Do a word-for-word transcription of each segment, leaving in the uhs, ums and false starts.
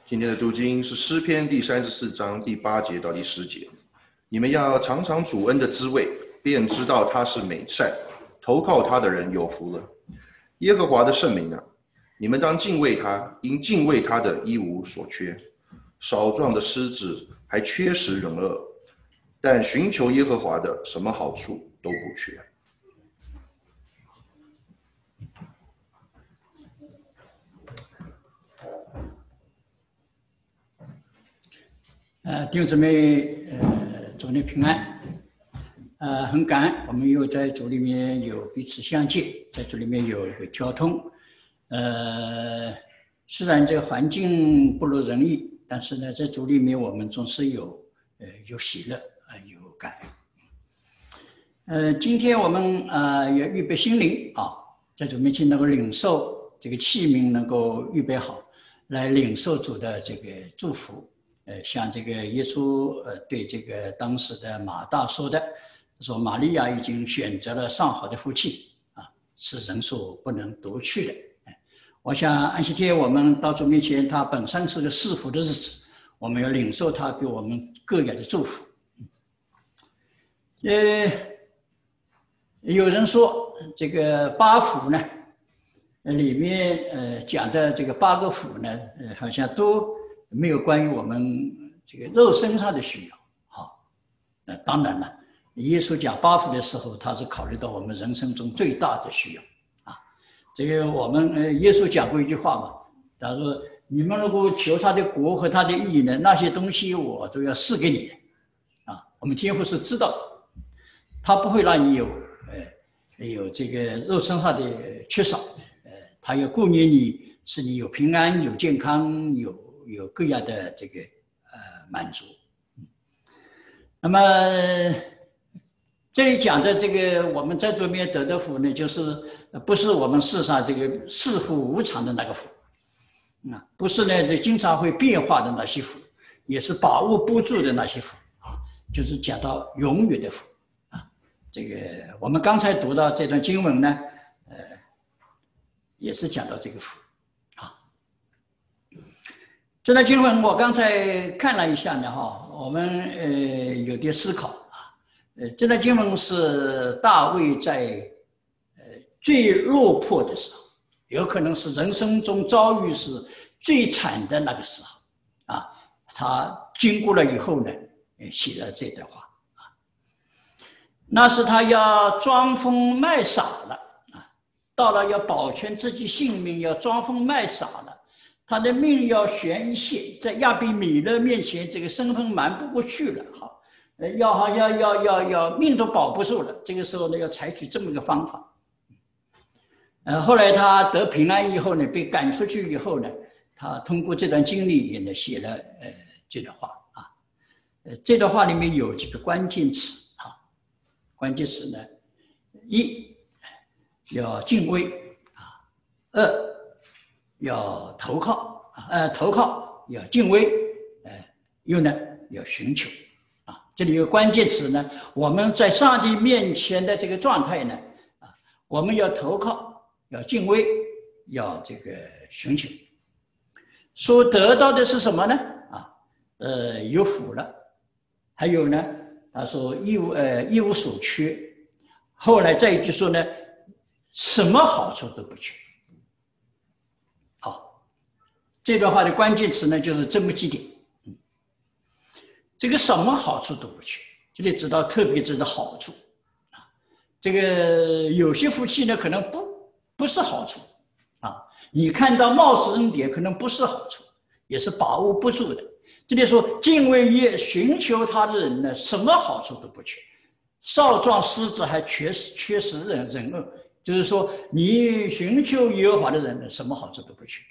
今天的读经是诗篇第三十四章第八节到第十节。你们要尝尝主恩的滋味，便知道他是美善，投靠他的人有福了。耶和华的圣名啊，你们当敬畏他，因敬畏他的一无所缺。少壮的狮子还缺食忍饿，但寻求耶和华的，什么好处都不缺。 呃，弟兄姊妹，呃，主内平安。呃，很感恩，我们又在主里面有彼此相见，在主里面有一个交通。呃，虽然这个环境不如人意，但是呢，在主里面我们总是有呃有喜乐啊、呃，有感恩。呃，今天我们呃也预备心灵啊，在主面前能够领受这个器皿，能够预备好来领受主的这个祝福。呃，像这个耶稣呃对这个当时的马大说的，说玛利亚已经选择了上好的福气啊，是人所不能夺去的。我想安息天我们到主面前，它本身是个赐福的日子，我们要领受它给我们各样的祝福。呃，有人说这个八福呢，里面呃讲的这个八个福呢，呃好像都没有关于我们这个肉身上的需要。好，那当然了，耶稣讲八福的时候，他是考虑到我们人生中最大的需要啊。这个我们呃，耶稣讲过一句话嘛，他说：“你们如果求他的国和他的义呢，那些东西我都要赐给你的。”啊，我们天父是知道的，他不会让你有呃有这个肉身上的缺少，呃，他要顾念你，使你有平安、有健康、有。有各样的这个呃满足。那么这里讲的这个我们在这边得的福呢，就是不是我们世上这个似乎无常的那个福啊，不是呢这经常会变化的那些福，也是把握不住的那些福啊，就是讲到永远的福啊。这个我们刚才读到这段经文呢，呃，也是讲到这个福。这段经文我刚才看了一下呢，哈，我们呃有点思考啊，呃，这段经文是大卫在呃最落魄的时候，有可能是人生中遭遇是最惨的那个时候啊，他经过了以后呢，写了这段话啊，那是他要装疯卖傻了啊，到了要保全自己性命，要装疯卖傻了。他的命要悬一线，在亚比米勒面前，这个身份瞒不过去了，哈，要好像要要要命都保不住了。这个时候呢，要采取这么一个方法。呃，后来他得平安以后呢，被赶出去以后呢，他通过这段经历也呢写了呃这段话啊。呃，这段话里面有几个关键词啊，关键词呢，一要敬畏啊，二。要投靠呃，投靠要敬畏，呃，又呢要寻求啊。这里有关键词呢，我们在上帝面前的这个状态呢，啊，我们要投靠，要敬畏，要这个寻求。所得到的是什么呢？啊，呃，有福了，还有呢，他说一无呃一无所缺。后来再一句说呢，什么好处都不缺。这段话的关键词呢，就是这么几点。嗯，这个什么好处都不缺，这里指到特别指的好处啊。这个有些福气呢，可能不不是好处啊。你看到貌似恩典，可能不是好处，也是把握不住的。这里说敬畏耶寻求他的人呢，什么好处都不缺。少壮狮子还缺缺食忍忍饿，就是说你寻求耶和华的人呢，什么好处都不缺。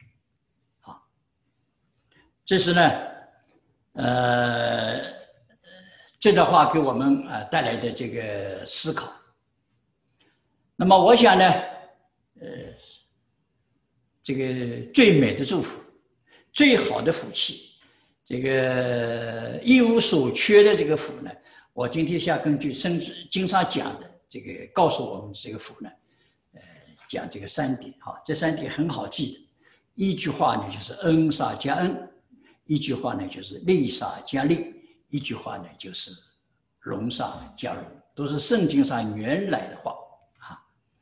这是呢，呃，这段话给我们呃带来的这个思考。那么我想呢，呃，这个最美的祝福，最好的福气，这个一无所缺的这个福呢，我今天想根据圣经上讲的这个告诉我们这个福呢，呃，讲这个三点哈，这三点很好记的，一句话呢就是恩上加恩。 一句话呢就是利撒加利，一句话呢就是容撒加容，都是圣经上原来的话啊。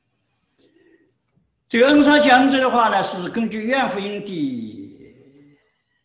这个恩撒加恩这个话呢，是根据约翰福音第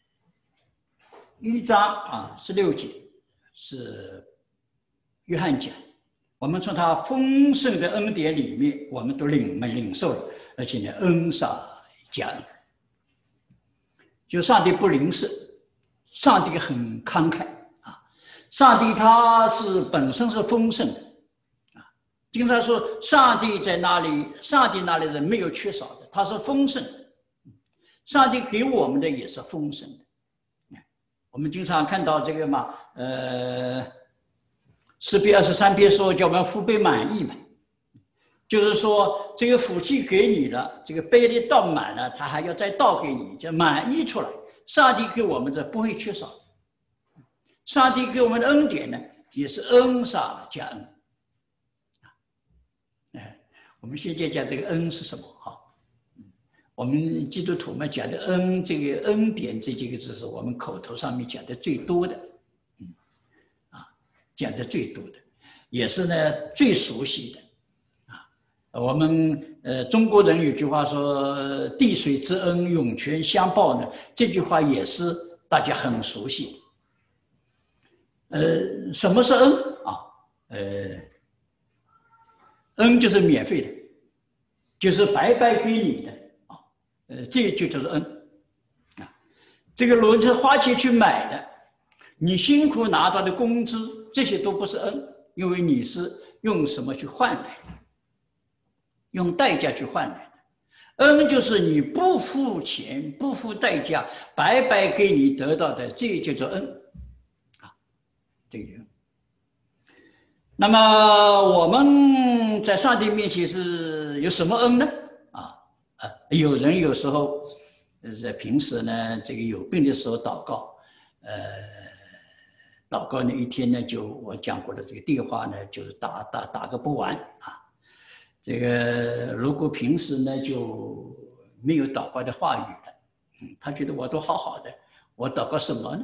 一章啊十六节，是约翰讲，我们从他丰盛的恩典里面，我们都领领受了，而且呢恩撒加恩，就上帝不吝啬，上帝很慷慨啊，上帝他是本身是丰盛的啊，经常说上帝在那里，上帝那里人没有缺少的，他是丰盛的，上帝给我们的也是丰盛的。我们经常看到这个嘛，呃，诗篇二十三篇说叫我们福杯满溢嘛，就是说这个福气给你了，这个杯里倒满了，他还要再倒给你，就满溢出来。上帝给我们的不会缺少，上帝给我们的恩典呢，也是恩撒加恩。哎，我们先讲讲这个恩是什么哈。我们基督徒们讲的恩，这个恩典这几个字是我们口头上面讲的最多的，嗯，啊，讲的最多的，也是呢最熟悉的，啊，我们呃中国人有句话说“滴水之恩，涌泉相报”呢，这句话也是大家很熟悉的。呃，什么是恩啊？呃，恩就是免费的，就是白白给你的。呃，这就叫做恩啊！这个如果是花钱去买的，你辛苦拿到的工资，这些都不是恩，因为你是用什么去换来的？用代价去换来的。恩就是你不付钱、不付代价，白白给你得到的，这就叫做恩啊！这个。那么我们在上帝面前是有什么恩呢？啊，有人有时候在平时呢，这个有病的时候祷告，呃，祷告那一天呢，就我讲过的这个电话呢，就是打打打个不完啊。这个如果平时呢就没有祷告的话语了，嗯，他觉得我都好好的，我祷告什么呢？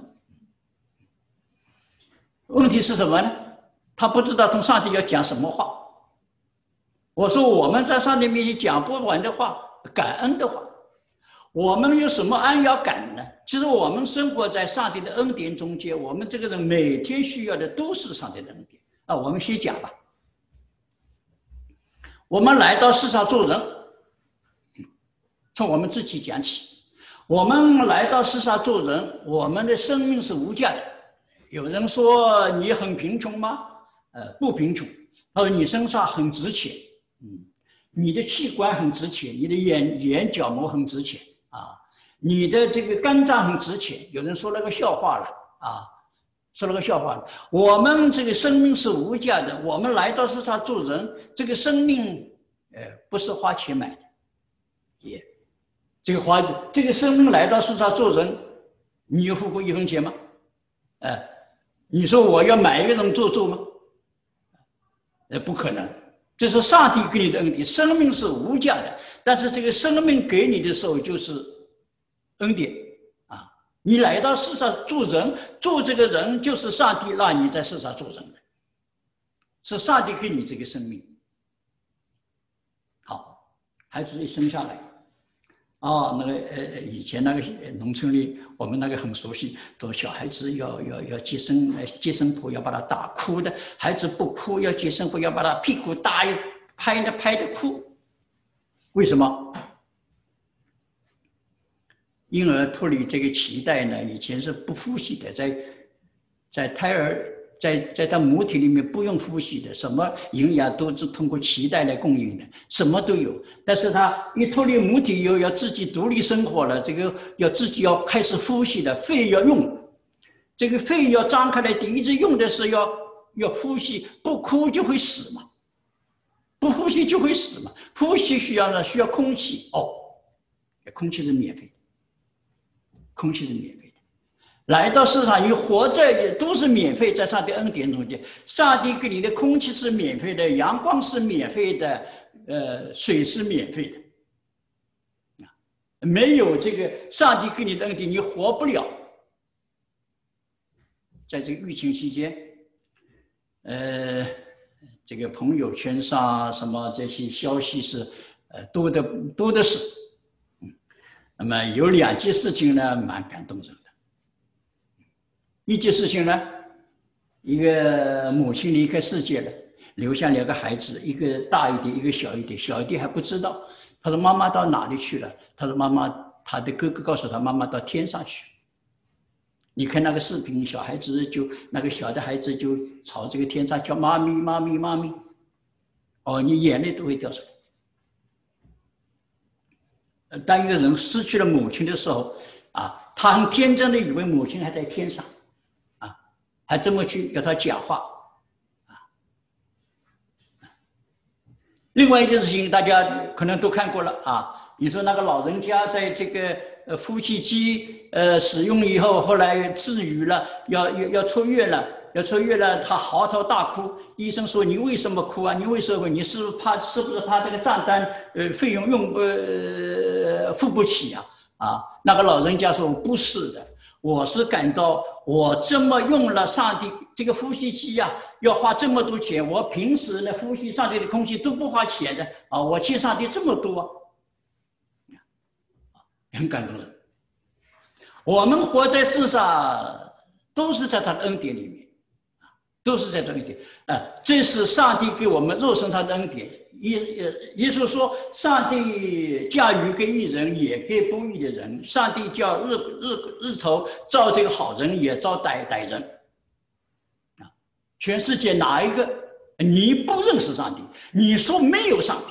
问题是什么呢？他不知道从上帝要讲什么话。我说我们在上帝面前讲不完的话。感恩的话，我们有什么恩要感呢？其实我们生活在上帝的恩典中间，我们这个人每天需要的都是上帝的恩典啊。我们先讲吧。我们来到世上做人，从我们自己讲起。我们来到世上做人，我们的生命是无价的。有人说你很贫穷吗？呃，不贫穷。他说你身上很值钱，嗯。你的器官很值钱，你的眼眼角膜很值钱啊，你的这个肝脏很值钱。有人说了个笑话了啊，说了个笑话。我们这个生命是无价的，我们来到世上做人，这个生命呃不是花钱买的，也这个花这个生命来到世上做人，你有付过一分钱吗？呃，你说我要买一个人做做吗？呃，不可能。这是上帝给你的恩典，生命是无价的，但是这个生命给你的时候就是恩典啊！你来到世上做人，做这个人就是上帝让你在世上做人的，是上帝给你这个生命。好，孩子一生下来，哦，那个呃，以前那个农村里，我们那个很熟悉，说小孩子要要要接生，接生婆要把他打哭的，孩子不哭要接生婆要把他屁股打一拍的拍的哭，为什么？婴儿脱离这个脐带呢，以前是不呼吸的，在在胎儿在在他母体里面不用呼吸的，什么营养都是通过脐带来供应的，什么都有。但是他一脱离母体以后，要自己独立生活了，这个要自己要开始呼吸的，肺要用，这个肺要张开来，一直用的是要要呼吸，不呼就会死嘛，不呼吸就会死嘛，呼吸需要呢需要空气哦，空气是免费的，空气是免费的。来到世上，你活着都是免费，在上帝恩典中间，上帝给你的空气是免费的，阳光是免费的，呃，水是免费的。没有这个上帝给你的恩典，你活不了在这个疫情期间，呃，这个朋友圈上什么这些消息是呃多的多的是。嗯，那么有两件事情呢，蛮感动人的。一件事情呢，一个母亲离开世界了，留下两个孩子，一个大一点，一个小一点。小一点还不知道，他说妈妈到哪里去了？他说妈妈，他的哥哥告诉他妈妈到天上去。你看那个视频，小孩子就那个小的孩子就朝这个天上叫妈咪妈咪妈咪，哦，你眼泪都会掉出来。当一个人失去了母亲的时候啊，他很天真的以为母亲还在天上，啊，还这么去跟他讲话，啊。另外一件事情，大家可能都看过了啊，你说那个老人家在这个呃呼吸机呃使用以后，后来治愈了，要要要出院了。要出院了，他嚎啕大哭。医生说：“你为什么哭啊？你为什么？你是不是怕？是不是怕这个账单呃费用用呃付不起啊？”啊，那个老人家说：“不是的，我是感到我这么用了上帝这个呼吸机呀、啊，要花这么多钱。我平时呢呼吸上帝的空气都不花钱的啊，我欠上帝这么多，很感动人。我们活在世上，都是在他的恩典里面。”都是在这一点，啊，这是上帝给我们肉身上的恩典。耶耶稣说，上帝驾驭给义人，也给不义的人。上帝叫日日日头照这个好人，也照歹歹人。啊，全世界哪一个你不认识上帝？你说没有上帝，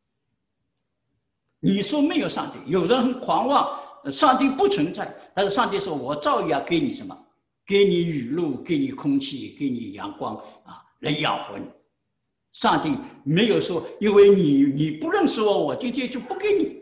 你说没有上帝。有人很狂妄，上帝不存在，但是上帝说，我照样给你什么？给你雨露，给你空气，给你阳光啊，来养活你。上帝没有说，因为你你不认识我，我今天就不给你。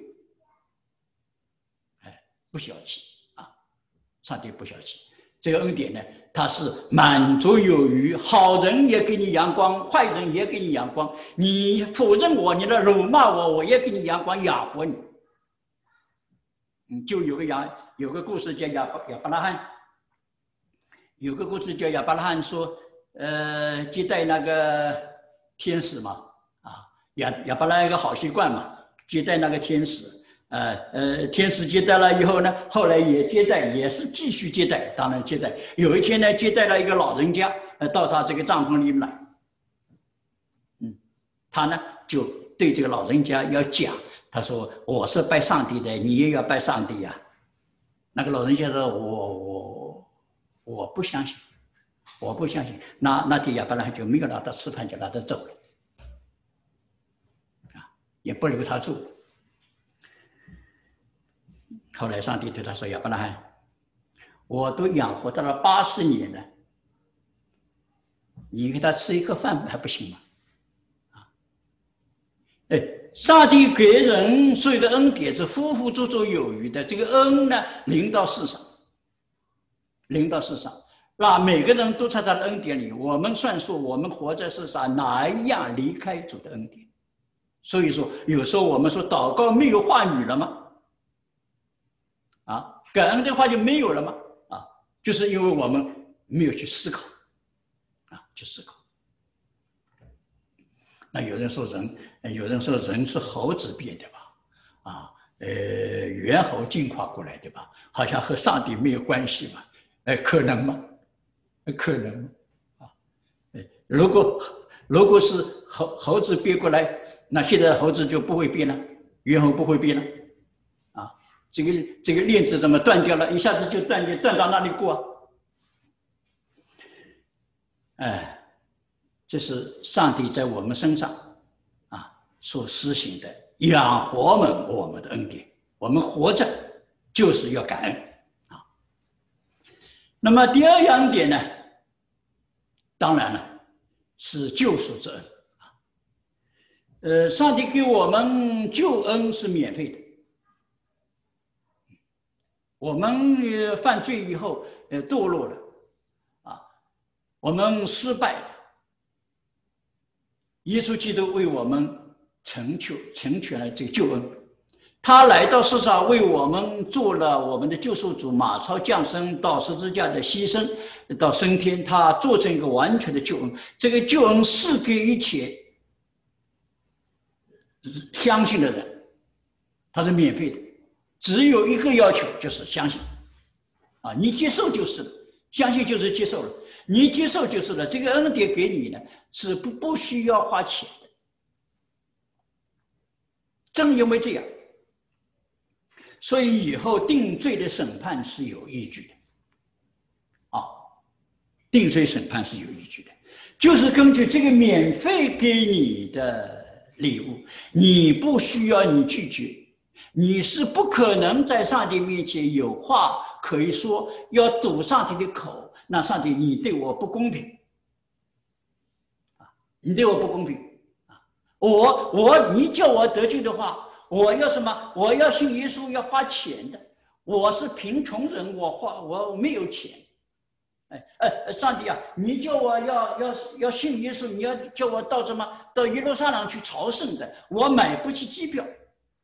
哎，不小气啊！上帝不小气。这个恩典呢，它是满足有余，好人也给你阳光，坏人也给你阳光。你否认我，你来辱骂我，我也给你阳光，养活你。嗯，就有个亚有个故事叫亚伯亚伯拉罕。有个故事叫亚伯拉罕说，呃，接待那个天使嘛，啊，亚亚伯拉罕有个好习惯嘛，接待那个天使，呃呃，天使接待了以后呢，后来也接待，也是继续接待，当然接待。有一天呢，接待了一个老人家，呃，到他这个帐篷里来，嗯，他呢就对这个老人家要讲，他说我是拜上帝的，你也要拜上帝呀、啊。那个老人家说，我我。我不相信，我不相信。那那天亚伯拉罕就没有让他吃饭，就让他走了，啊，也不留他住。后来上帝对他说：“亚伯拉罕，我都养活他了八十年了，你给他吃一颗饭还不行吗？”啊，哎，上帝给人所有的恩典是夫夫足足有余的，这个恩呢，临到世上。临到世上，那每个人都在他的恩典里。我们算数，我们活在世上，哪一样离开主的恩典？所以说，有时候我们说祷告没有话语了吗？啊，感恩的话就没有了吗？啊，就是因为我们没有去思考，啊，去思考。那有人说人，有人说人是猴子变的吧？啊，呃，猿猴进化过来的吧？好像和上帝没有关系嘛？哎，可能吗？可能吗？啊，如果如果是猴猴子变过来，那现在猴子就不会变了，猿猴不会变了，啊，这个这个链子怎么断掉了？一下子就断掉，断到哪里过啊？哎，这是上帝在我们身上啊所施行的养活我们我们的恩典，我们活着就是要感恩。那么第二样点呢，当然了，是救赎之恩啊。呃，上帝给我们救恩是免费的。我们犯罪以后，呃，堕落了，啊，我们失败了。耶稣基督为我们成就成全了这个救恩， 他来到世上为我们做了我们的救赎主，马超降生到十字架的牺牲，到升天，他做成一个完全的救恩。这个救恩是给一切相信的人，它是免费的，只有一个要求，就是相信。啊，你接受就是了，相信就是接受了，你接受就是了。这个恩典给你呢，是不不需要花钱的。正因为这样，所以以后定罪的审判是有依据的。啊，定罪审判是有依据的，就是根据这个免费给你的礼物，你不需要你拒绝，你是不可能在上帝面前有话可以说，要堵上帝的口。那上帝，你对我不公平，啊，你对我不公平，啊，我我你叫我得救的话，我要什么？我要信耶稣要花钱的，我是贫穷人，我花我没有钱。哎哎，上帝啊，你叫我要要要信耶稣，你要叫我到什么到耶路撒冷去朝圣的，我买不起机票。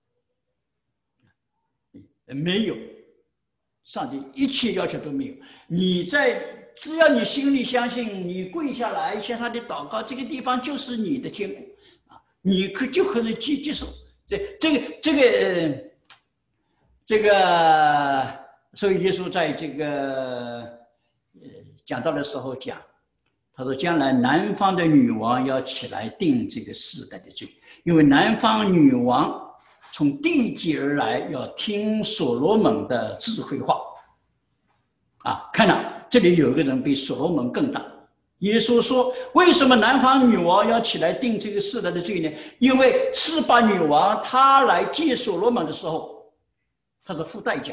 没有，上帝一切要求都没有。你在只要你心里相信，你跪下来向上帝祷告，这个地方就是你的天国啊，你可就可以接接受。这这个这个、呃、这个，所以耶稣在这个呃讲道的时候讲，他说将来南方的女王要起来定这个世代的罪，因为南方女王从地极而来，要听所罗门的智慧话。啊，看了这里有一个人比所罗门更大。耶稣说，为什么南方女王要起来定这个世代的罪呢？因为示巴女王她来见所罗门的时候，她是付代价，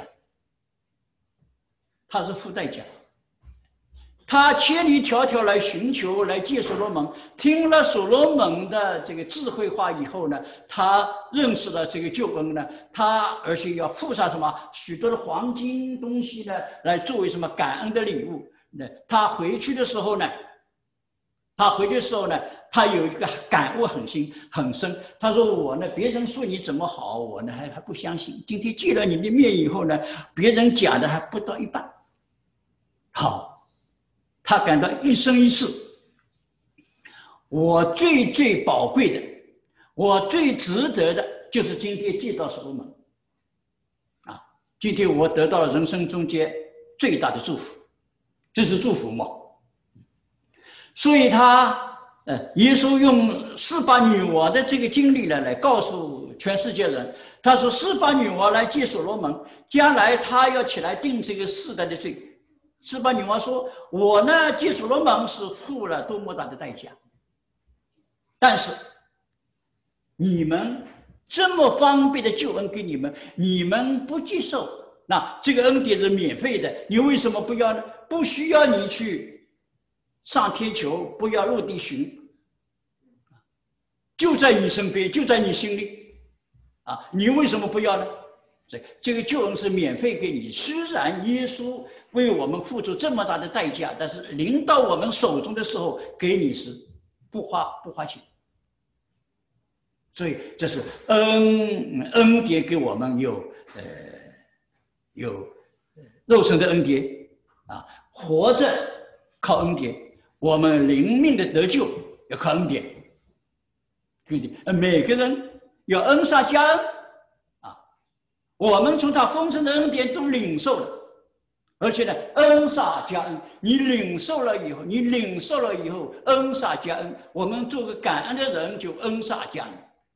她是付代价。他千里迢迢来寻求来见所罗门，听了所罗门的这个智慧话以后呢，他认识了这个救恩呢，他而且要付上什么许多的黄金东西呢，来作为什么感恩的礼物。那他回去的时候呢，他回去的时候呢，他有一个感悟很深很深。他说我呢，别人说你怎么好，我呢还还不相信。今天见了你的面以后呢，别人讲的还不到一半。好。他感到一生一世，我最最宝贵的，我最值得的，就是今天见到所罗门，啊，今天我得到了人生中间最大的祝福，这是祝福嘛？所以他，呃，耶稣用示巴女王的这个经历呢，来告诉全世界人，他说示巴女王来见所罗门，将来他要起来定这个世代的罪。示巴女王说：“我呢，见所罗门是付了多么大的代价，但是你们这么方便的救恩给你们，你们不接受，那这个恩典是免费的，你为什么不要呢？不需要你去上天求，不要落地寻，就在你身边，就在你心里，啊，你为什么不要呢？这这个救恩是免费给你，虽然耶稣为我们付出这么大的代价，但是临到我们手中的时候，给你是不花不花钱。所以这是恩恩典给我们有呃有肉身的恩典啊，活着靠恩典，我们灵命的得救要靠恩典，对不对？每个人要恩上加恩。我们从他丰盛的恩典都领受了，而且呢，恩撒加恩，你领受了以后，你领受了以后，恩撒加恩，我们做个感恩的人就恩撒加恩。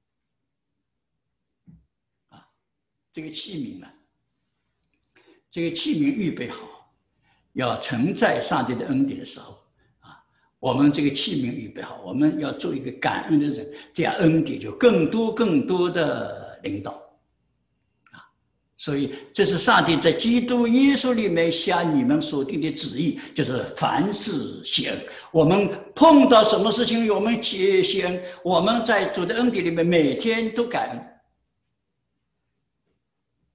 啊，这个器皿呢，这个器皿预备好，要承载上帝的恩典的时候，啊，我们这个器皿预备好，我们要做一个感恩的人，这样恩典就更多更多的领导。所以，这是上帝在基督耶稣里面向你们所定的旨意，就是凡事谢恩。我们碰到什么事情，我们谢谢恩。我们在主的恩典里面，每天都感恩。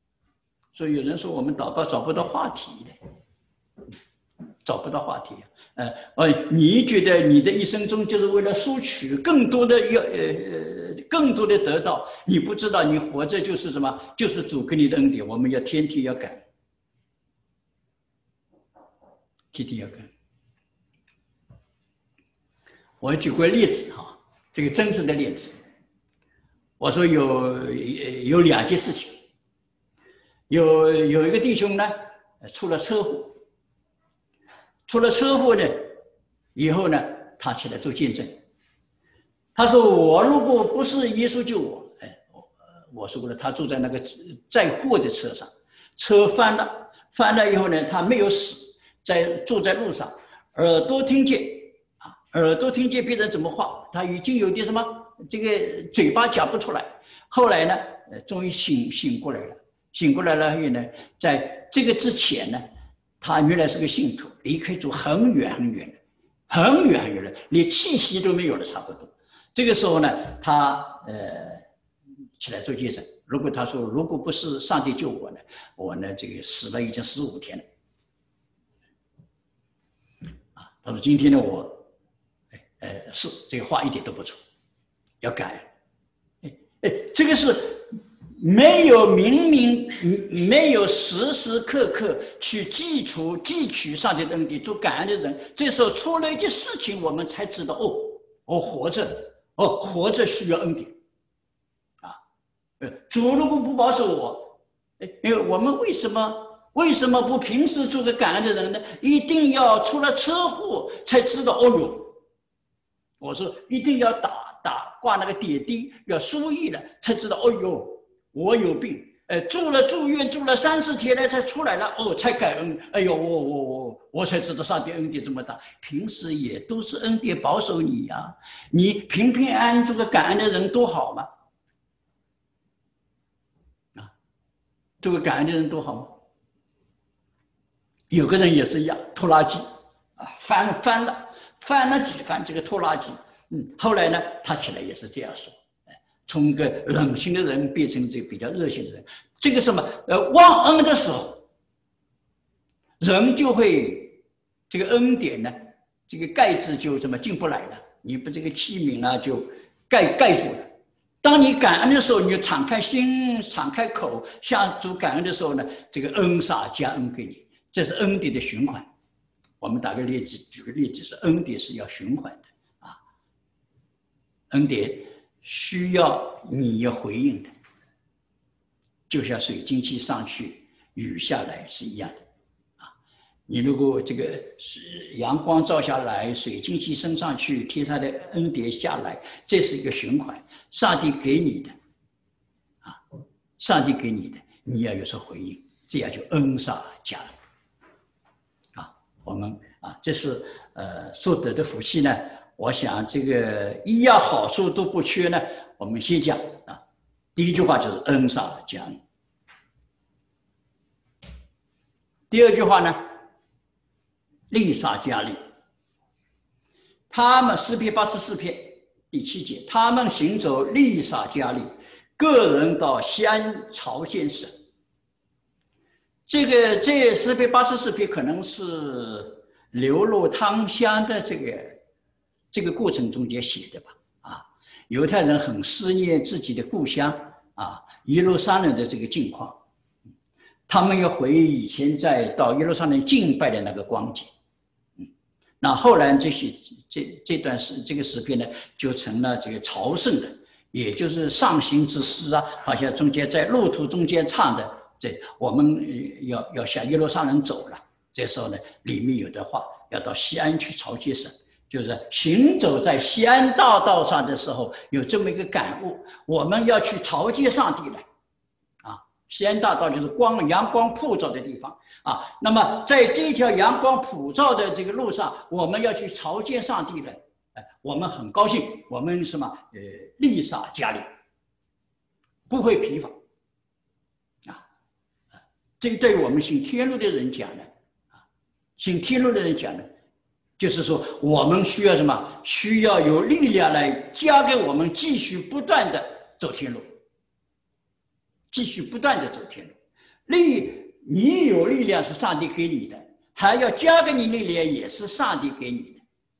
所以有人说我们祷告找不到话题的，找不到话题。 呃呃，你觉得你的一生中就是为了索取更多的要呃更多的得到，你不知道你活着就是什么，就是主给你的恩典，我们要天天要感恩，天天要感恩。我举过例子哈，这个真实的例子。我说有有两件事情，有有一个弟兄呢出了车祸，出了车祸呢以后呢，他起来做见证。他说：“我如果不是耶稣救我，哎，我说过了，他坐在那个载货的车上，车翻了，翻了以后呢，他没有死，在坐在路上，耳朵听见啊，耳朵听见别人怎么话，他已经有点什么，这个嘴巴讲不出来。后来呢，呃，终于醒醒过来了，醒过来了以后呢，在这个之前呢，他原来是个信徒，离开主很远很远，很远很远了，连气息都没有了，差不多。这个时候呢，他呃起来做见证。如果他说，如果不是上帝救我呢，我呢这个死了已经十五天了。啊，他说今天呢我，呃是这个话一点都不错，要改。哎哎，这个是没有明明没有时时刻刻去记除汲取上帝的恩典做感恩的人，这时候出了一件事情，我们才知道哦，我活着。哦，活着需要恩典，啊，呃，主如果不保守我，因为我们为什么为什么不平时做个感恩的人呢？一定要出了车祸才知道，哦哟，我说一定要打打挂那个点滴，要输液了才知道，哦哟，我有病，呃，住了住院住了三四天了才出来了，哦，才感恩，哎呦，我我我。我才知道上帝恩典这么大，平时也都是恩典保守你呀、啊，你平平安安做个感恩的人多好嘛！啊，做个感恩的人多好吗？有个人也是一样，拖拉机啊，翻翻了，翻了几番这个拖拉机，嗯，后来呢，他起来也是这样说，从一个冷心的人变成这个比较热心的人，这个什么呃忘恩的时候，人就会。这个恩典呢，这个盖子就这么进不来了，你不这个器皿啊就盖盖住了。当你感恩的时候，你就敞开心、敞开口向主感恩的时候呢，这个恩撒加恩给你，这是恩典的循环。我们打个例子，举个例子是恩典是要循环的啊，恩典需要你要回应的，就像水蒸气上去，雨下来是一样的。你如果这个阳光照下来，水蒸气升上去，天上的恩典下来，这是一个循环。上帝给你的，啊，上帝给你的，你要有所回应，这样就恩撒加恩。啊，我们啊，这是呃所得的福气呢。我想这个一样好处都不缺呢。我们先讲啊，第一句话就是恩撒加恩。第二句话呢？利撒加利，他们诗篇八十四篇第七节，他们行走利撒加利，个人到西安朝见神。这个这诗篇八十四篇可能是流落汤乡的这个这个过程中间写的吧？啊，犹太人很思念自己的故乡啊，耶路撒冷的这个境况，他们要回忆以前在到耶路撒冷敬拜的那个光景。那后来这些这这段诗这个诗篇呢，就成了这个朝圣的，也就是上行之诗啊，好像中间在路途中间唱的，这我们要要向耶路撒冷走了，这时候呢，里面有的话要到西安去朝见神，就是行走在西安大道上的时候，有这么一个感悟，我们要去朝见上帝了。西安大道就是光阳光普照的地方啊，那么在这条阳光普照的这个路上，我们要去朝见上帝了，哎，我们很高兴，我们什么呃利撒加利，不会疲乏啊，这个对于我们信天路的人讲呢，啊，信天路的人讲呢，就是说我们需要什么？需要有力量来加给我们继续不断的走天路。继续不断的走天路，力你有力量是上帝给你的， 还要加给你力量，也是上帝给你的。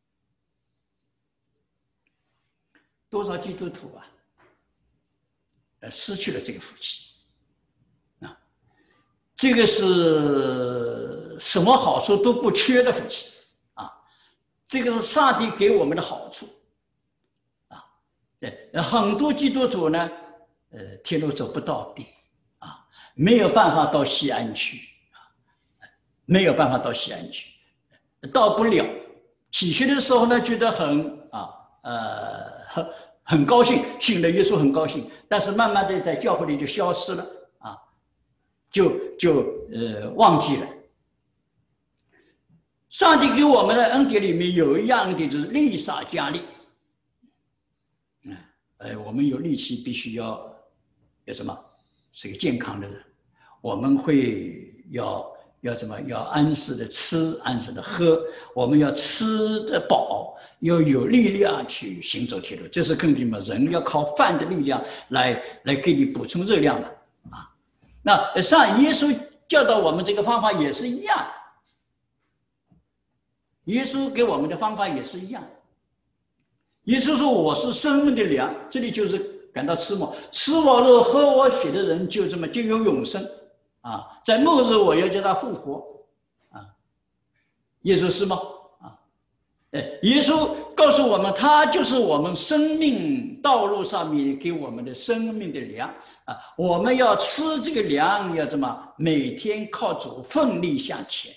多少基督徒啊，呃，失去了这个福气啊！这个是什么好处都不缺的福气啊！这个是上帝给我们的好处啊！对，很多基督徒呢，呃，天路走不到底啊，没有办法到西安去啊，没有办法到西安去，到不了。起先的时候呢，觉得很啊呃很。很高兴，信了耶稣很高兴，但是慢慢的在教会里就消失了啊，就就呃忘记了。上帝给我们的恩典里面有一样恩典，就是利撒加力。嗯，呃，我们有力气必须要要什么？是个健康的人，我们会要要什么？要按时的吃，按时的喝，我们要吃得饱。要有力量去行走铁路，这是跟你们人要靠饭的力量来来给你补充热量的啊。那上耶稣教导我们这个方法也是一样的，耶稣给我们的方法也是一样的。耶稣说：“我是生命的粮。”这里就是感到吃饱，吃我肉喝我血的人就这么就有永生啊！在末日我要叫他复活啊！耶稣是吗？耶稣告诉我们，他就是我们生命道路上面给我们的生命的粮啊！我们要吃这个粮，要怎么每天靠主奋力向前，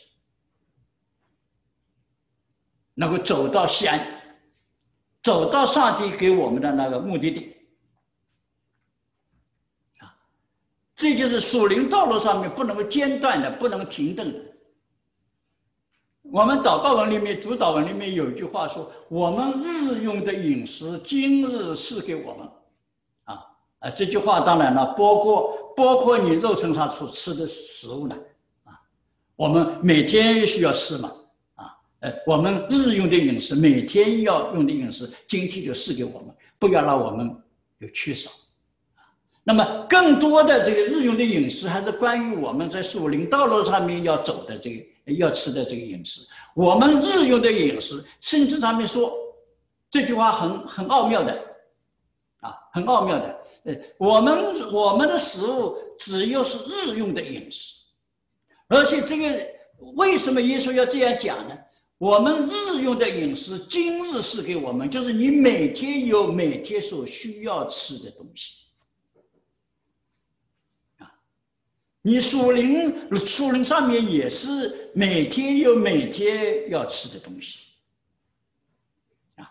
能够走到西安，走到上帝给我们的那个目的地啊！这就是属灵道路上面不能够间断的，不能停顿的。我们祷告文里面，主祷文里面有一句话说：“我们日用的饮食，今日赐给我们。”啊啊，这句话当然了，包括包括你肉身上所吃的食物呢，啊，我们每天需要吃嘛，啊，呃，我们日用的饮食，每天要用的饮食，今天就赐给我们，不要让我们有缺少。那么，更多的这个日用的饮食，还是关于我们在属灵道路上面要走的这个。要吃的这个饮食，我们日用的饮食，圣经上面说这句话很很奥妙的，啊，很奥妙的。呃，我们我们的食物只有是日用的饮食，而且这个为什么耶稣要这样讲呢？我们日用的饮食，今日是给我们，就是你每天有每天所需要吃的东西。你属灵属灵上面也是每天有每天要吃的东西啊，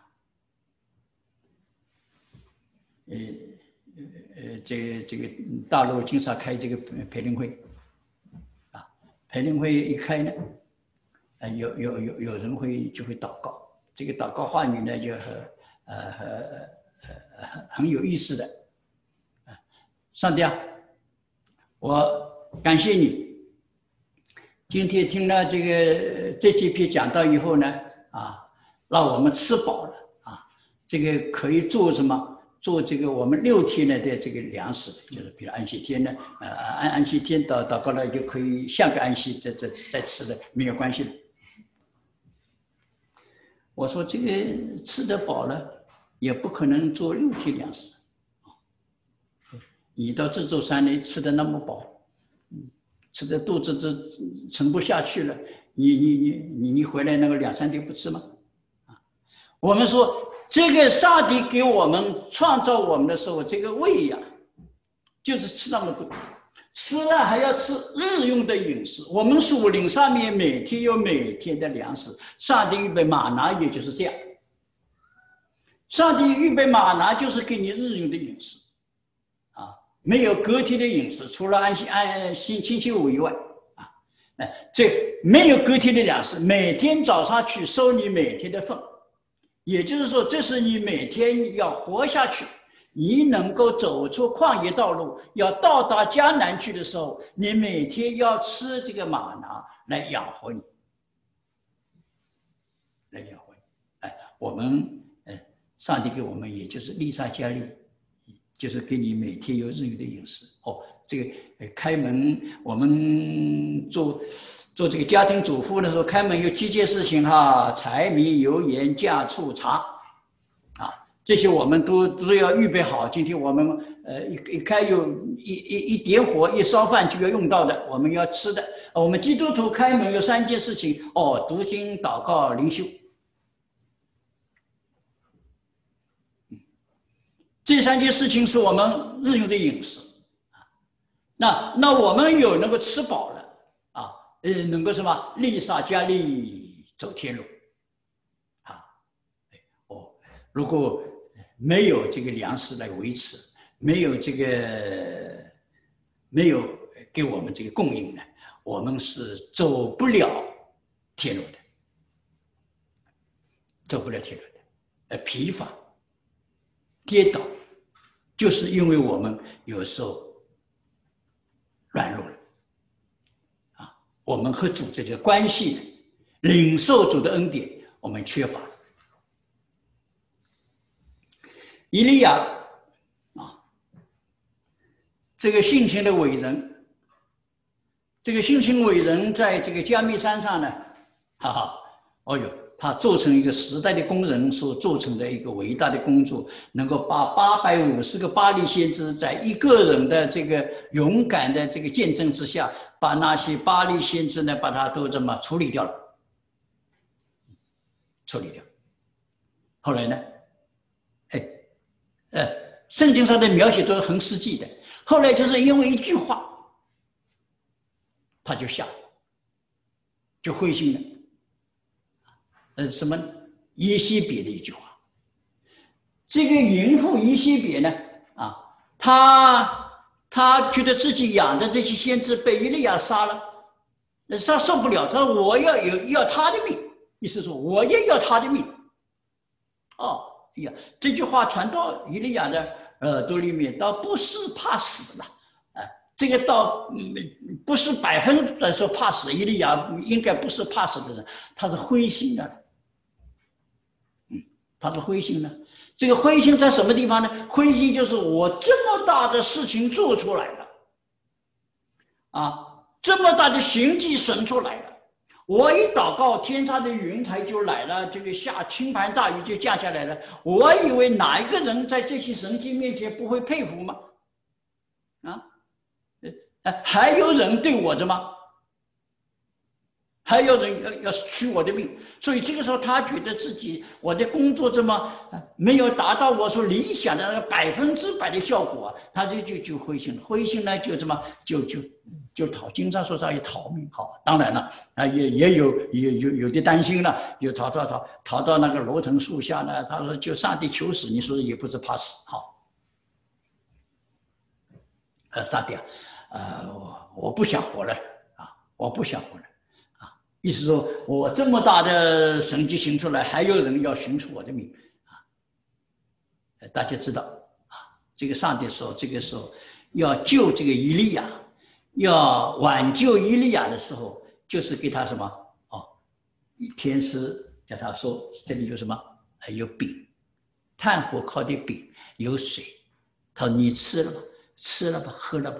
呃呃，这个这个大陆经常开这个培灵会啊，培灵会一开呢，呃，有有有有人会就会祷告，这个祷告话语呢就很呃很呃很有意思的啊，上帝啊，我。感谢你，今天听了这个这几篇讲道以后呢，啊，让我们吃饱了啊，这个可以做什么？做这个我们六天的的这个粮食，就是比如安息天呢，呃，安安息天祷祷告了就可以下个安息再再再吃的没有关系的。我说这个吃得饱了，也不可能做六天粮食，你到这座山里吃得那么饱。吃的肚子这撑不下去了，你你你你你回来那个两三天不吃吗？啊，我们说这个上帝给我们创造我们的时候，这个胃呀、啊，就是吃那么多，吃了还要吃日用的饮食。我们属灵上面每天有每天的粮食，上帝预备玛拿也就是这样，上帝预备玛拿就是给你日用的饮食。没有隔天的饮食，除了安息安星星期五以外，啊，这没有隔天的粮食，每天早上去收你每天的份，也就是说，这是你每天要活下去，你能够走出旷野道路，要到达迦南去的时候，你每天要吃这个玛拿来养活你，来养活你。哎，我们呃，上帝给我们也就是利撒加利。就是给你每天有日用的饮食哦， 这个开门，我们做做这个家庭主妇的时候，开门有几件事情哈，柴米油盐酱醋茶，啊，这些我们都都要预备好。今天我们呃一一开有一一一点火一烧饭就要用到的，我们要吃的。我们基督徒开门有三件事情哦，读经、祷告、灵修。这三件事情是我们日用的饮食。那那我们有能够吃饱了啊，呃，能够什么利撒加利走天路啊？哦，如果没有这个粮食来维持，没有这个没有给我们这个供应呢，我们是走不了天路的，走不了天路的。呃，疲乏、跌倒，就是因为我们有时候软弱了啊，我们和主这些关系，领受主的恩典，我们缺乏了。以利亚啊，这个性情的伟人，这个性情伟人在这个加密山上呢，哈哈，哦哟，他做成一个时代的工人所做成的一个伟大的工作，能够把八百五十个巴力先知在一个人的这个勇敢的这个见证之下，把那些巴力先知呢，把他都这么处理掉了，处理掉。后来呢，哎，呃，圣经上的描写都是很实际的。后来就是因为一句话，他就下，就灰心了。呃，什么耶西别的一句话，这个淫妇耶西别呢，啊，他他觉得自己养的这些先知被以利亚杀了，他受不了，他说我要有要他的命，意思说我也要他的命。哦，哎呀，这句话传到以利亚的耳朵里面，倒不是怕死了，啊，这个倒不是百分之百说怕死，以利亚应该不是怕死的人，他是灰心的。他是灰心呢，这个灰心在什么地方呢？灰心就是我这么大的事情做出来了，啊，这么大的行迹神出来了，我一祷告，天上的云彩就来了，这个下倾盆大雨就降下来了。我以为哪一个人在这些神迹面前不会佩服吗？啊，呃，还有人对我的吗？还有人要要取我的命，所以这个时候他觉得自己我的工作这么没有达到我所理想的那个百分之百的效果，他就就就灰心了，灰心呢就这么就就就逃，经常说他要逃命。好，当然了啊，也也有有有有的担心了，又逃逃逃逃到那个罗藤树下呢。他说就上帝求死，你说也不是怕死。好，呃，上帝啊，呃，我我不想活了啊，我不想活了。意思说，我这么大的神迹行出来，还有人要寻出我的命啊！大家知道啊，这个上帝说，这个时候要救这个以利亚，要挽救以利亚的时候，就是给他什么？哦，天使叫他说，这里有什么？还有饼，炭火烤的饼，有水。他说：“你吃了吧，吃了吧，喝了吧。”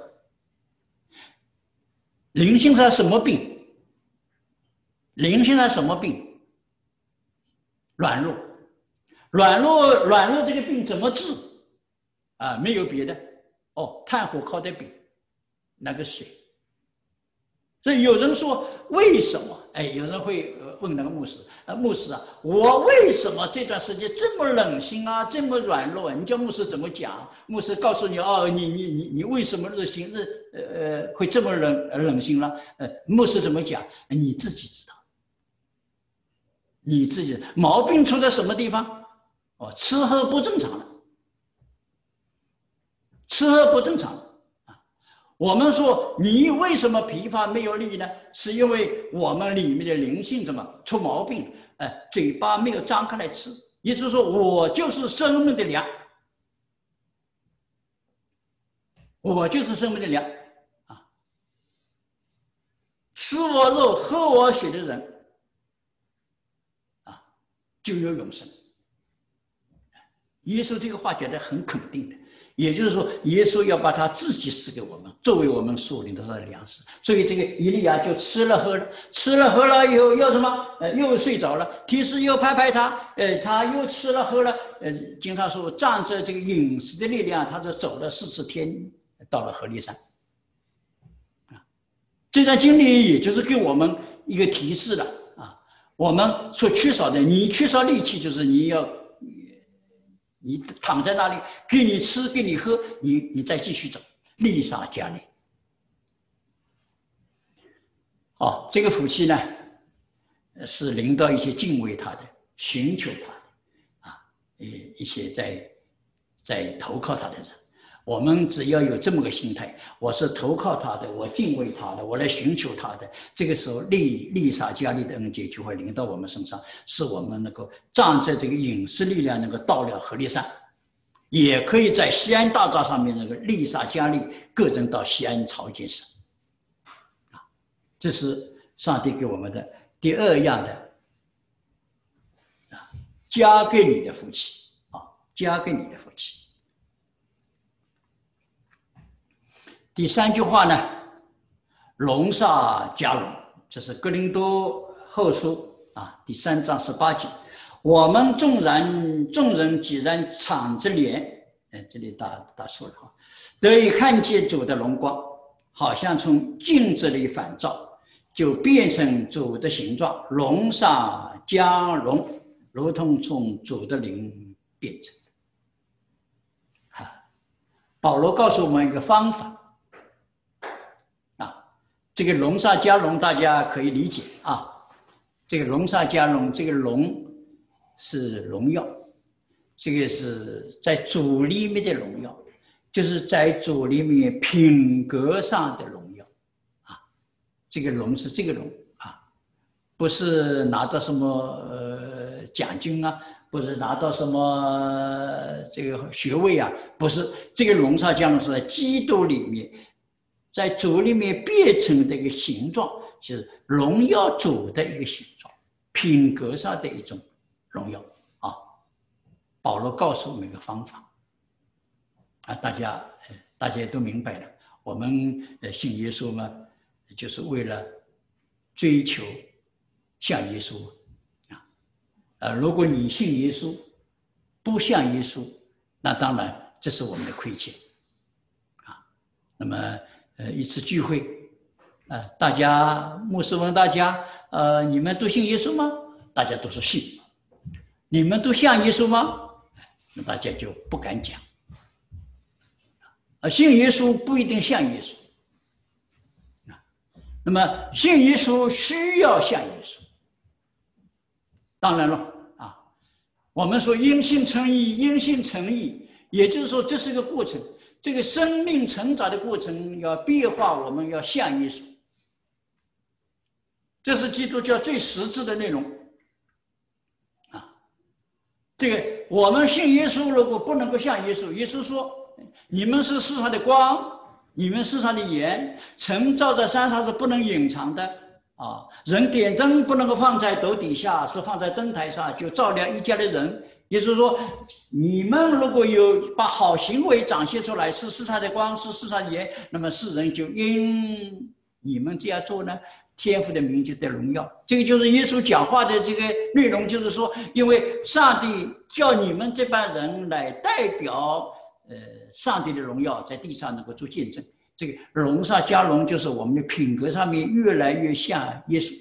灵性上什么病？灵性上什么病？软弱，软弱，软弱这个病怎么治？啊，没有别的，哦，炭火烤的饼，那个水。所以有人说为什么？哎，有人会问那个牧师，啊，牧师啊，我为什么这段时间这么冷心啊，这么软弱？你叫牧师怎么讲？牧师告诉你，哦，你你你你为什么热心热呃会这么冷冷心了？呃，牧师怎么讲？你自己知道。你自己毛病出在什么地方？哦，吃喝不正常了，吃喝不正常了啊！我们说你为什么疲乏没有力呢？是因为我们里面的灵性怎么出毛病？哎、呃，嘴巴没有张开来吃，也就是说，我就是生命的粮，我就是生命的粮啊！吃我肉、喝我血的人。就有永生。耶稣这个话讲得很肯定的， 也就是说，耶稣要把他自己赐给我们，作为我们属灵的粮食。所以这个以利亚就吃了喝了，吃了喝了以后又什么？呃，又睡着了。提示又拍拍他，呃，他又吃了喝了。呃，经常说仗着这个饮食的力量，他就走了四十天，到了何烈山。啊，这段经历也就是给我们一个提示了啊，我们所缺少的，你缺少力气，就是你要。你躺在那里，给你吃，给你喝，你你再继续走，利撒加利。哦，这个福气呢，是领到一些敬畏他的、寻求他的啊，一一些在在投靠他的人。我们只要有这么个心态，我是投靠他的，我敬畏他的，我来寻求他的。这个时候，利利撒加利的恩典就会临到我们身上，使我们能够仗着这个饮食力量，能够到了何烈山，也可以在西安大栅上面那个利撒加利个人到西安朝见神。啊，这是上帝给我们的第二样的啊，加给你的福气啊，加给你的福气。第三句话呢，荣萨加荣，这是哥林多后书啊，第三章十八节。我们众人众人既然敞着脸，哎，这里打打错了哈，得以看见主的荣光，好像从镜子里反照，就变成主的形状，荣萨加荣，如同从主的灵变成。啊，保罗告诉我们一个方法。这个荣萨加荣大家可以理解啊，这个荣萨加荣，这个荣是荣耀，这个是在主里面的荣耀，就是在主里面品格上的荣耀啊。这个荣是这个荣啊，不是拿到什么呃奖金啊，不是拿到什么这个学位啊，不是，这个荣萨加荣是在基督里面。在主里面变成的一个形状，就是荣耀主的一个形状，品格上的一种荣耀啊。保罗告诉我们一个方法啊，大家大家都明白了。我们信耶稣嘛，就是为了追求像耶稣啊。呃，如果你信耶稣，不像耶稣，那当然这是我们的亏欠啊。那么。呃，一次聚会，啊、呃，大家牧师问大家，呃，你们都信耶稣吗？大家都说信。你们都像耶稣吗？那大家就不敢讲。啊，信耶稣不一定像耶稣。啊，那么信耶稣需要像耶稣。当然了，啊，我们说因信称义，因信成义，也就是说这是一个过程。这个生命成长的过程要变化，我们要像耶稣，这是基督教最实质的内容啊。这个我们信耶稣，如果不能够像耶稣，耶稣说：“你们是世上的光，你们世上的盐，城照在山上是不能隐藏的啊。人点灯不能够放在斗底下，是放在灯台上，就照亮一家的人。”也就是说，你们如果有把好行为展现出来，是世上的光，是世上的盐，那么世人就因你们这样做呢，天父的名就得荣耀。这个就是耶稣讲话的这个内容，就是说，因为上帝叫你们这帮人来代表呃上帝的荣耀，在地上能够做见证。这个荣萨加荣，就是我们的品格上面越来越像耶稣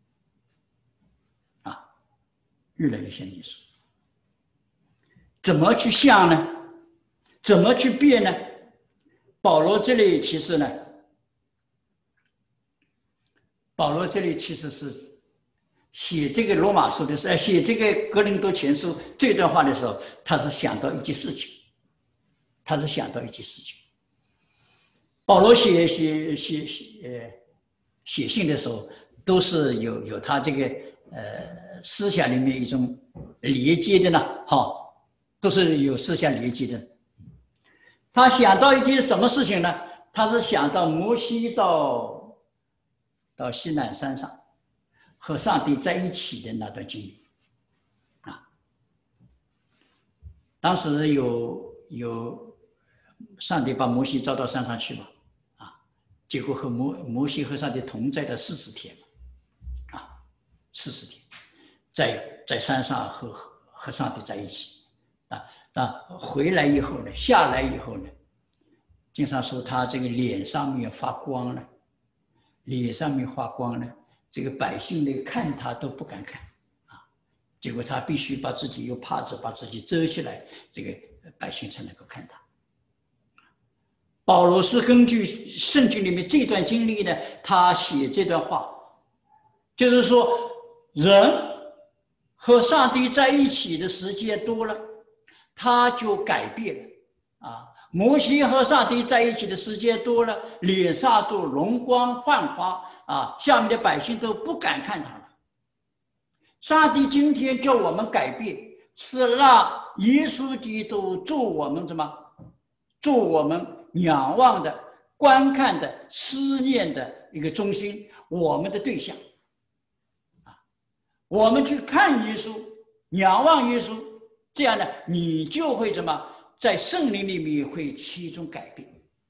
啊，越来越像耶稣。怎么去像呢？怎么去变呢？保罗这里其实呢，保罗这里其实是写这个罗马书的时候，写这个哥林多前书这段话的时候，他是想到一件事情，他是想到一件事情。保罗写写写写呃写信的时候，都是有有他这个呃思想里面一种连接的呢，哈。都是有思想连接的。他想到一件什么事情呢？他是想到摩西到到西奈山上和上帝在一起的那段经历啊。当时有有上帝把摩西召到山上去嘛，啊，结果和摩摩西和上帝同在的四十天，啊，四十天，在在山上和和上帝在一起，啊，那回来以后呢，下来以后呢，经常说他这个脸上面发光了，脸上面发光了，这个百姓呢看他都不敢看，啊，结果他必须把自己用帕子把自己遮起来，这个百姓才能够看他。保罗是根据圣经里面这段经历呢，他写这段话，就是说人和上帝在一起的时间多了，他就改变了啊。摩西和上帝在一起的时间多了，脸上都容光焕发啊，下面的百姓都不敢看他了。上帝今天叫我们改变，是让耶稣基督做我们什么？做我们仰望的、观看的、思念的一个中心，我们的对象。啊，我们去看耶稣，仰望耶稣，这样呢，你就会什么？在圣灵里面会起一种改变。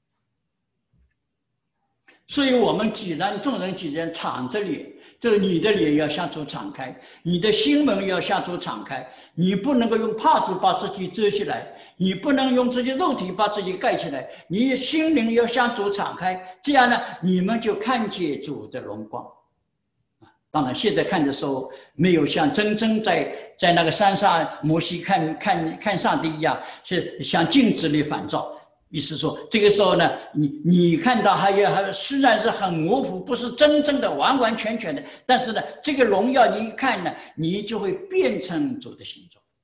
所以我们既然众人既然敞着脸，就是你的脸要向主敞开，你的心门要向主敞开，你不能够用帕子把自己遮起来，你不能用自己肉体把自己盖起来，你心灵要向主敞开，这样呢，你们就看见主的荣光。当然，现在看的时候，没有像真正在在那个山上摩西看看看上帝一样，是像镜子里反照。意思说，这个时候呢，你你看到还有还虽然是很模糊，不是真正的完完全全的，但是呢，这个荣耀你一看呢，你就会变成主的形状，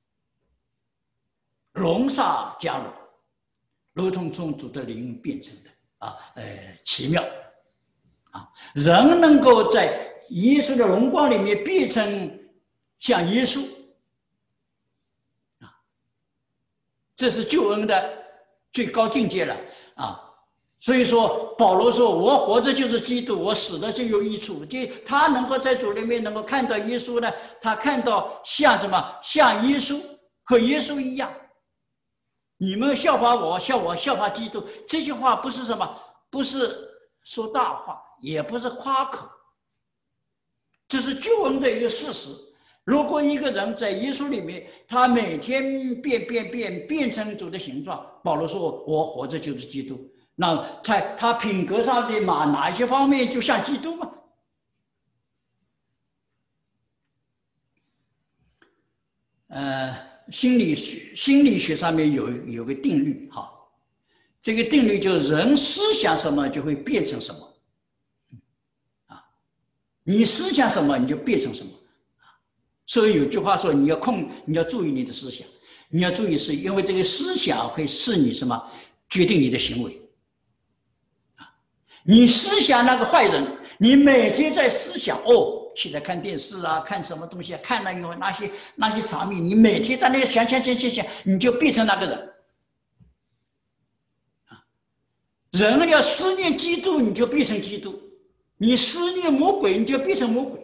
龙煞加荣，如同从主的灵变成的啊，呃，奇妙啊，人能够在耶稣的荣光里面变成像耶稣啊，这是救恩的最高境界了啊！所以说，保罗说：“我活着就是基督，我死了就有益处。”就他能够在主里面能够看到耶稣呢，他看到像什么？像耶稣，和耶稣一样。你们效法我，效我效法基督。这句话不是什么，不是说大话，也不是夸口，这是救恩的一个事实。如果一个人在耶稣里面，他每天变变变变成主的形状，保罗说：“我活着就是基督。”那他他品格上的哪哪一些方面就像基督吗？呃，心理学心理学上面有有个定律哈，这个定律就是人思想什么就会变成什么，啊，你思想什么你就变成什么。所以有句话说，你要控，你要注意你的思想，你要注意是因为这个思想会使你什么决定你的行为。你思想那个坏人，你每天在思想哦，起来看电视啊，看什么东西啊，看了以后那些那些场面，你每天在那个想想想想想，你就变成那个人。人要思念基督，你就变成基督；你思念魔鬼，你就变成魔鬼。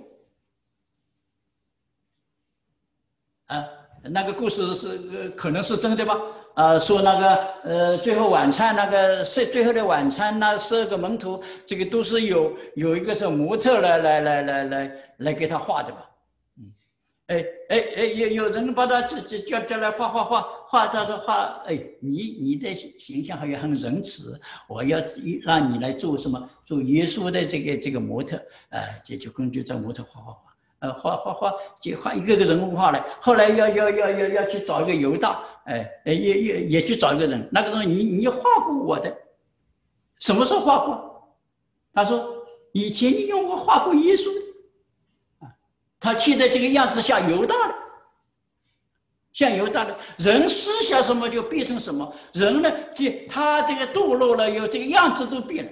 啊，那个故事是、呃、可能是真的吧？啊，说那个呃，最后晚餐那个最最后的晚餐，那十二个门徒，这个都是有有一个是模特来来来来来来给他画的吧？嗯，哎哎哎，有有人把他这这叫叫来画画画画，他说画，哎，你你的形象还很仁慈，我要让你来做什么？做耶稣的这个这个模特，啊、呃，这就根据这模特画画画。呃，画画画，就画一个个人物画来。后来要要要要要去找一个犹大，哎，也也也去找一个人。那个人，你你画过我的，什么时候画过？他说以前你用过画过耶稣的，啊，他现在这个样子像犹大的，像犹大的人思想什么就变成什么，人呢，就他这个堕落了，有这个样子都变了。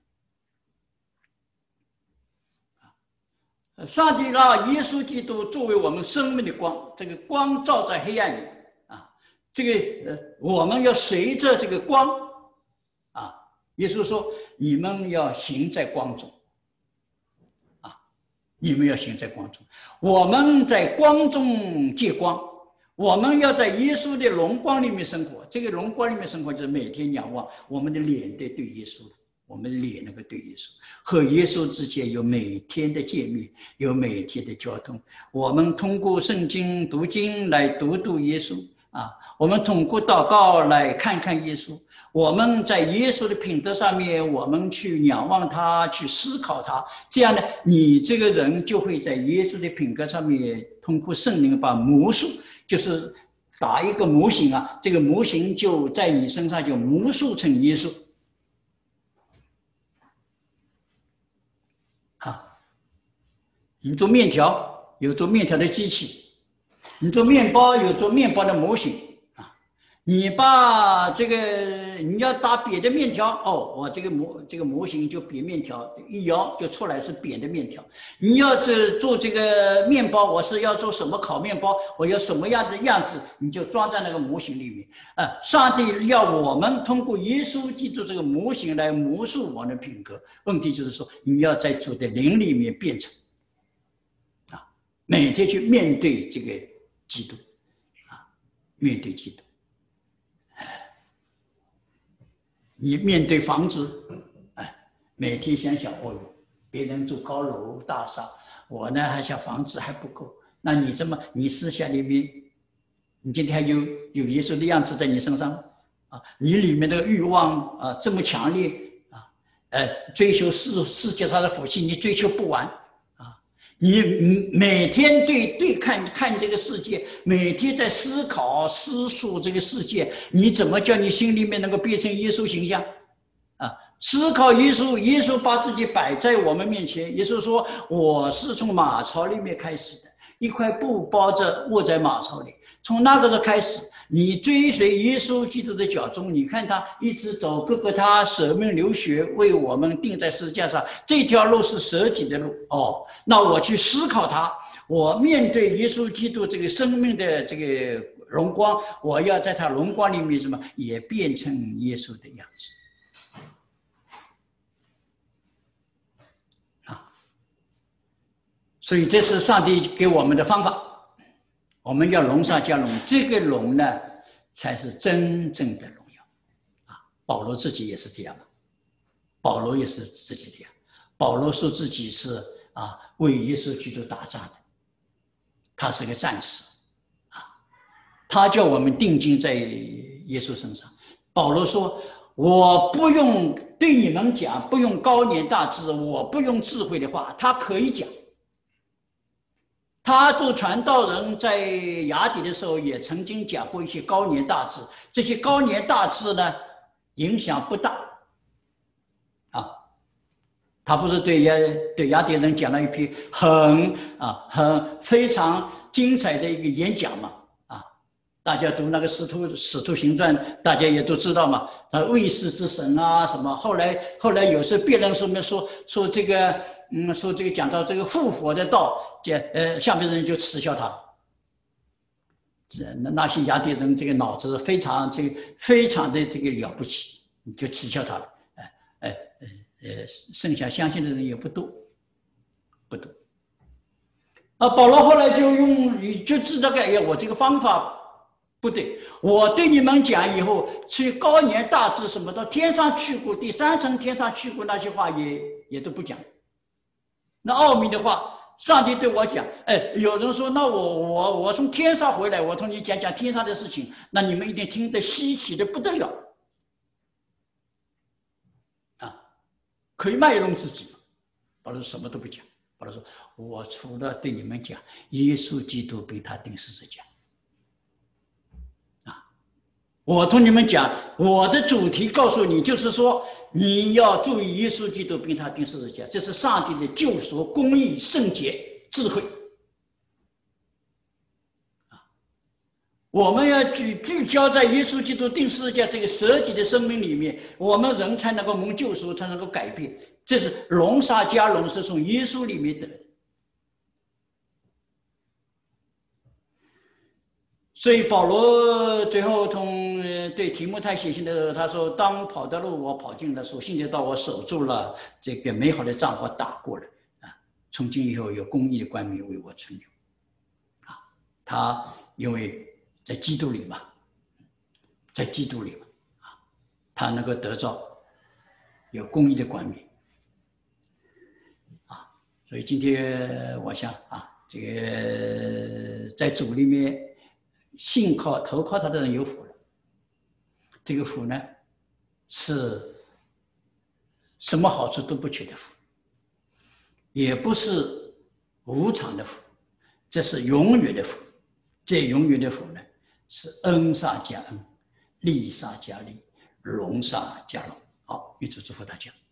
上帝让耶稣基督作为我们生命的光，这个光照在黑暗里啊，这个呃，我们要随着这个光啊。耶稣说：“你们要行在光中啊，你们要行在光中。我们在光中借光， 我们要在耶稣的荣光里面生活。这个荣光里面生活，就是每天仰望我们的脸得对耶稣，我们的脸能够对耶稣，和耶稣之间有每天的见面，有每天的交通。我们通过圣经读经来读读耶稣啊，我们通过祷告来看看耶稣。我们在耶稣的品德上面，我们去仰望他，去思考他，这样呢，你这个人就会在耶稣的品格上面，通过圣灵把魔术，就是打一个模型啊，这个模型就在你身上就魔术成耶稣啊。你做面条有做面条的机器，你做面包有做面包的模型。你把这个你要打扁的面条哦，我这个模这个模型就扁面条，一摇就出来是扁的面条。你要这做这个面包，我是要做什么烤面包，我要什么样的样子，你就装在那个模型里面。啊，上帝要我们通过耶稣基督这个模型来模塑我们的品格。问题就是说，你要在主的灵里面变成，啊，每天去面对这个基督，啊，面对基督。你面对房子，哎，每天想想，哦哟，别人住高楼大厦，我呢还想房子还不够。那你这么，你思想里面，你今天还有有耶稣的样子在你身上啊？你里面的欲望啊这么强烈啊，呃，追求世世界上的福气，你追求不完啊。你每天对对看看这个世界，每天在思考思索这个世界，你怎么叫你心里面能够变成耶稣形象啊？思考耶稣，耶稣把自己摆在我们面前。耶稣说：“我是从马槽里面开始的，一块布包着卧在马槽里。从那个时候开始，你追随耶稣基督的脚踪，你看他一直走，各个他舍命流血，为我们钉在十字架上。这条路是舍己的路哦。那我去思考他，我面对耶稣基督这个生命的这个荣光，我要在他荣光里面什么，也变成耶稣的样子。”所以这是上帝给我们的方法，我们要荣上加荣，这个荣呢才是真正的荣耀啊！保罗自己也是这样，保罗也是自己这样。保罗说自己是啊为耶稣基督打仗的，他是个战士啊，他叫我们定睛在耶稣身上。保罗说：“我不用对你们讲，不用高年大智，我不用智慧的话，他可以讲。”他做传道人在雅典的时候，也曾经讲过一些高年大智，这些高年大智呢，影响不大。啊，他不是对雅对雅典人讲了一篇很啊很非常精彩的一个演讲嘛？啊，大家读那个使徒使徒行传，大家也都知道嘛。他卫士之神啊什么，后来后来有时别人说没说说这个嗯说这个讲到这个复活的道。呃，下面的人就耻笑他，这那些雅典人这个脑子非常这个非常的这个了不起，你就耻笑他了。哎哎呃剩下相信的人也不多，不多。啊，保罗后来就用，你就知道个，哎呀，我这个方法不对，我对你们讲以后，去高年大智什么到天上去过，第三层天上去过那些话也也都不讲。那奥秘的话。上帝对我讲，哎，有人说，那我我我从天上回来，我同你讲讲天上的事情，那你们一定听得稀奇的不得了，啊，可以卖弄自己。保罗什么都不讲，保罗说，我除了对你们讲耶稣基督被他钉十字架，啊，我同你们讲，我的主题告诉你，就是说。你要注意耶稣基督并他钉十字架，这是上帝的救赎、公义、圣洁、智慧。我们要聚聚焦在耶稣基督钉十字架这个舍己的生命里面，我们人才能够蒙救赎，才能够改变。这是龙杀加龙是从耶稣里面得的。所以保罗最后从对提摩太写信的时候，他说：“当跑的路我跑尽了，所信的道我守住了，这个美好的仗我打过了啊！从今以后有公义的冠冕为我存留。”啊，他因为在基督里嘛，在基督里嘛，啊，他能够得到有公义的冠冕，啊，所以今天我想啊，这个在主里面信靠投靠他的人有福了。这个福呢，是什么好处都不缺的福，也不是无常的福，这是永远的福。这永远的福呢，是恩上加恩，利上加利，荣上加荣。好，愿主祝福大家。